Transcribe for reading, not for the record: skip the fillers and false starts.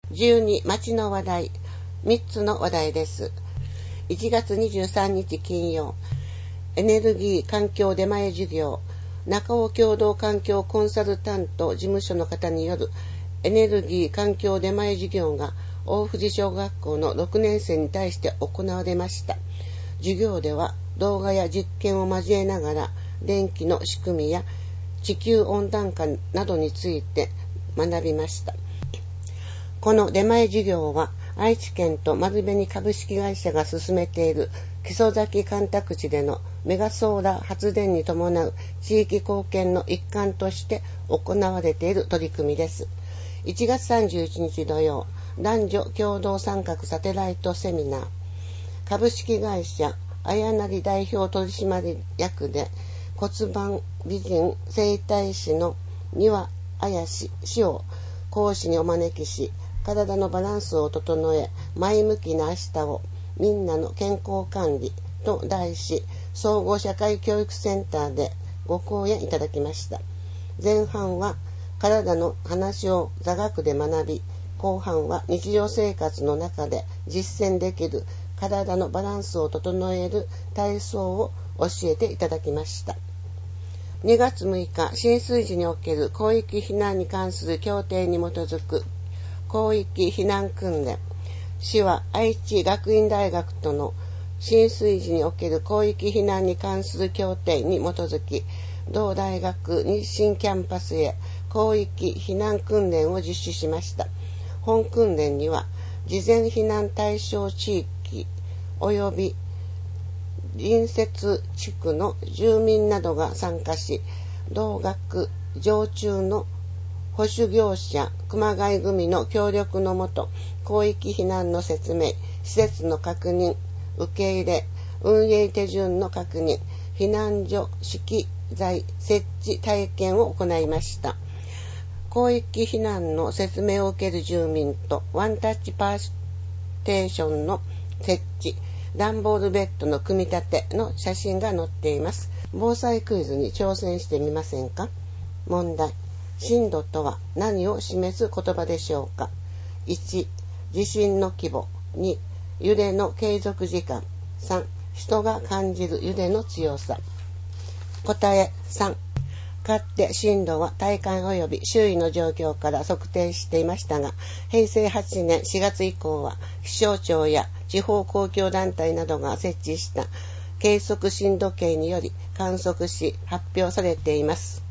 12町の話題、3つの話題です。1月23日金曜、エネルギー環境出前授業、中尾共同環境コンサルタント事務所の方によるエネルギー環境出前授業が大藤小学校の6年生に対して行われました。授業では動画や実験を交えながら電気の仕組みや地球温暖化などについて学びました。この出前授業は愛知県と丸紅株式会社が進めている木曽崎干拓地でのメガソーラー発電に伴う地域貢献の一環として行われている取り組みです。1月31日土曜、男女共同参画サテライトセミナー、株式会社綾成代表取締役で骨盤美人整体師の丹羽綾氏を講師にお招きし、体のバランスを整え、前向きな明日をみんなの健康管理と題し、総合社会教育センターでご講演いただきました。前半は体の話を座学で学び、後半は日常生活の中で実践できる体のバランスを整える体操を教えていただきました。2月6日、浸水時における広域避難に関する協定に基づく広域避難訓練。市は愛知学院大学との浸水時における広域避難に関する協定に基づき、同大学日清キャンパスへ広域避難訓練を実施しました。本訓練には、事前避難対象地域及び隣接地区の住民などが参加し、同学常駐の保守業者熊谷組の協力のもと、広域避難の説明、施設の確認、受け入れ、運営手順の確認、避難所資機材設置体験を行いました。広域避難の説明を受ける住民とワンタッチパーテーションの設置、段ボールベッドの組み立ての写真が載っています。防災クイズに挑戦してみませんか？問題。震度とは何を示す言葉でしょうか？ 1. 地震の規模。 2. 揺れの継続時間。 3. 人が感じる揺れの強さ。答え3。かつて震度は体感及び周囲の状況から測定していましたが、平成8年4月以降は気象庁や地方公共団体などが設置した計測震度計により観測し発表されています。